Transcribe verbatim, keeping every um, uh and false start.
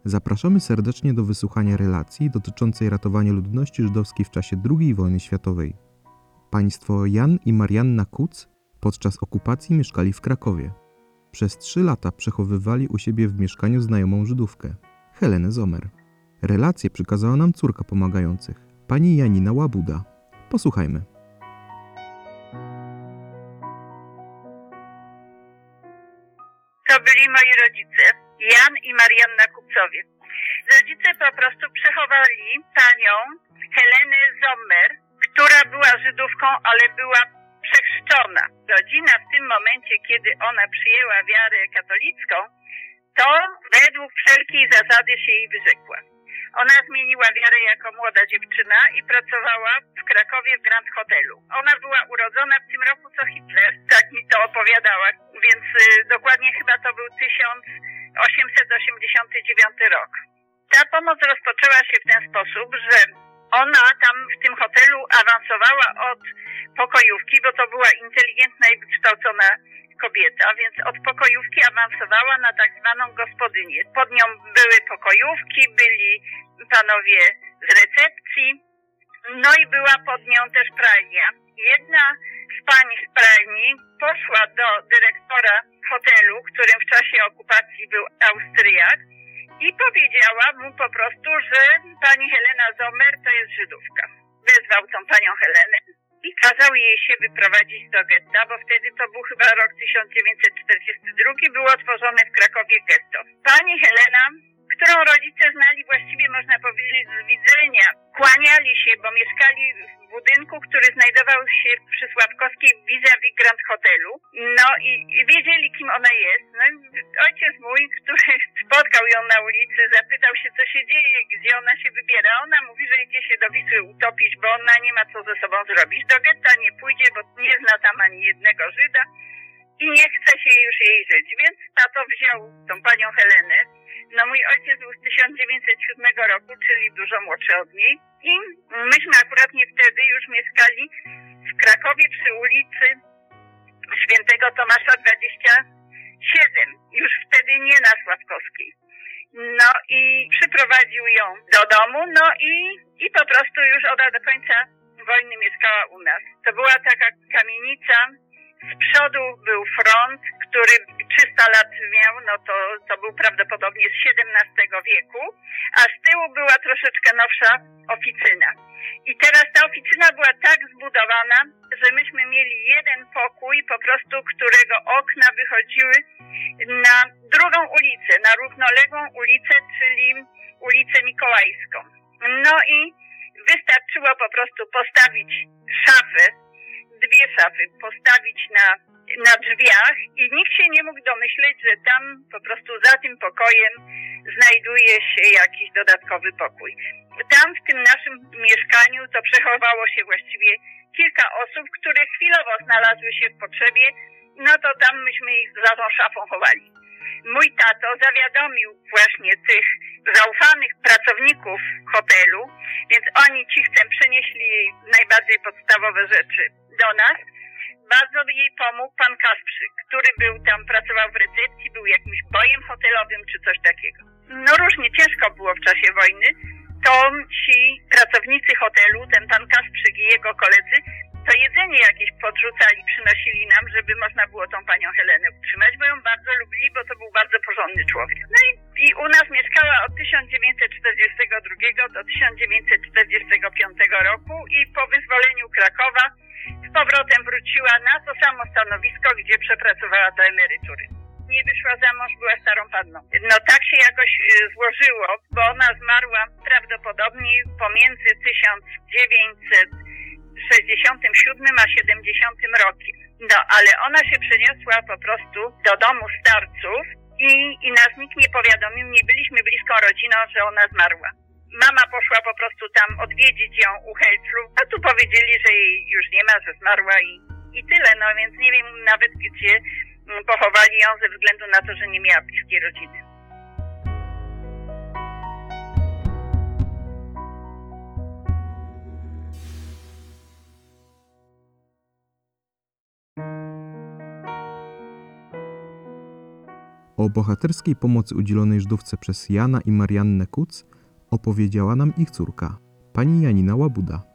Zapraszamy serdecznie do wysłuchania relacji dotyczącej ratowania ludności żydowskiej w czasie drugiej wojny światowej. Państwo Jan i Marianna Kuc podczas okupacji mieszkali w Krakowie. Przez trzy lata przechowywali u siebie w mieszkaniu znajomą Żydówkę, Helenę Zomer. Relację przekazała nam córka pomagających, pani Janina Łabuda. Posłuchajmy. To byli moi rodzice, Jan i Marianna Kucowie. Rodzice po prostu przechowali panią Helenę Zomer, która była Żydówką, ale była przechrzczona. Rodzina w tym momencie, kiedy ona przyjęła wiarę katolicką, to według wszelkiej zasady się jej wyrzekła. Ona zmieniła wiarę jako młoda dziewczyna i pracowała w Krakowie w Grand Hotelu. Ona była urodzona w tym roku co Hitler, tak mi to opowiadała, więc y, dokładnie chyba to był tysiąc osiemset osiemdziesiąty dziewiąty rok. Ta pomoc rozpoczęła się w ten sposób, że ona tam w tym hotelu awansowała od pokojówki, bo to była inteligentna i wykształcona kobieta, więc od pokojówki awansowała na tak zwaną gospodynię. Pod nią były pokojówki, byli panowie z recepcji, no i była pod nią też pralnia. Jedna z pań z pralni poszła do dyrektora hotelu, którym w czasie okupacji był Austriak, i powiedziała mu po prostu, że pani Helena Zomer to jest Żydówka. Wezwał tą panią Helenę i kazał jej się wyprowadzić do getta, bo wtedy to był chyba rok tysiąc dziewięćset czterdziesty drugi, było otworzone w Krakowie getto. Pani Helena, którą rodzice znali właściwie, można powiedzieć, z widzenia, kłaniali się, bo mieszkali w budynku, który znajdował się przy Sławkowskiej vis-a-vis Grand Hotelu. No i, i wiedzieli, kim ona jest. No i ojciec mój, który spotkał ją na ulicy, zapytał się, co się dzieje, gdzie ona się wybiera. Ona mówi, że idzie się do Wisły utopić, bo ona nie ma co ze sobą zrobić. Do getta nie pójdzie, bo nie zna tam ani jednego Żyda i nie chce się już jej żyć. Więc tato wziął tą panią Helenę. No mój ojciec był z tysiąc dziewięćset siódmego roku, czyli dużo młodszy od niej. I myśmy akurat nie wtedy już mieszkali w Krakowie przy ulicy Świętego Tomasza dwadzieścia siedem. Już wtedy nie na Sławkowskiej. No i przyprowadził ją do domu, no i, i po prostu już ona do końca wojny mieszkała u nas. To była taka kamienica. Z przodu był front, który trzysta lat miał, no to, to był prawdopodobnie z siedemnastego wieku, a z tyłu była troszeczkę nowsza oficyna. I teraz ta oficyna była tak zbudowana, że myśmy mieli jeden pokój, po prostu którego okna wychodziły na drugą ulicę, na równoległą ulicę, czyli ulicę Mikołajską. No i wystarczyło po prostu postawić szafę, dwie szafy postawić na, na drzwiach i nikt się nie mógł domyśleć, że tam po prostu za tym pokojem znajduje się jakiś dodatkowy pokój. Tam w tym naszym mieszkaniu to przechowało się właściwie kilka osób, które chwilowo znalazły się w potrzebie, no to tam myśmy ich za tą szafą chowali. Mój tato zawiadomił właśnie tych zaufanych pracowników hotelu, więc oni cichcem przenieśli jej najbardziej podstawowe rzeczy do nas. Bardzo jej pomógł pan Kasprzyk, który był tam, pracował w recepcji, był jakimś bojem hotelowym czy coś takiego. No różnie ciężko było w czasie wojny, to ci pracownicy hotelu, ten pan Kasprzyk i jego koledzy, to jedzenie jakieś podrzucali, przynosili nam, żeby można było tą panią Helenę utrzymać, bo ją bardzo lubili, bo to był bardzo porządny człowiek. No i, i u nas mieszkała od tysiąc dziewięćset czterdziestego drugiego do tysiąc dziewięćset czterdziestego piątego roku i po wyzwoleniu Krakowa z powrotem wróciła na to samo stanowisko, gdzie przepracowała do emerytury. Nie wyszła za mąż, była starą panną. No tak się jakoś y, złożyło, bo ona zmarła prawdopodobnie pomiędzy tysiąc dziewięćset sześćdziesiątym siódmym a siedemdziesiątym rokiem. No ale ona się przeniosła po prostu do domu starców i, i nas nikt nie powiadomił, nie byliśmy bliską rodziną, że ona zmarła. Mama poszła po prostu tam odwiedzić ją u Helclów, a tu powiedzieli, że jej już nie ma, że zmarła i, i tyle, no więc nie wiem nawet gdzie pochowali ją ze względu na to, że nie miała bliskiej rodziny. O bohaterskiej pomocy udzielonej Żydówce przez Jana i Mariannę Kuc opowiedziała nam ich córka, pani Janina Łabuda.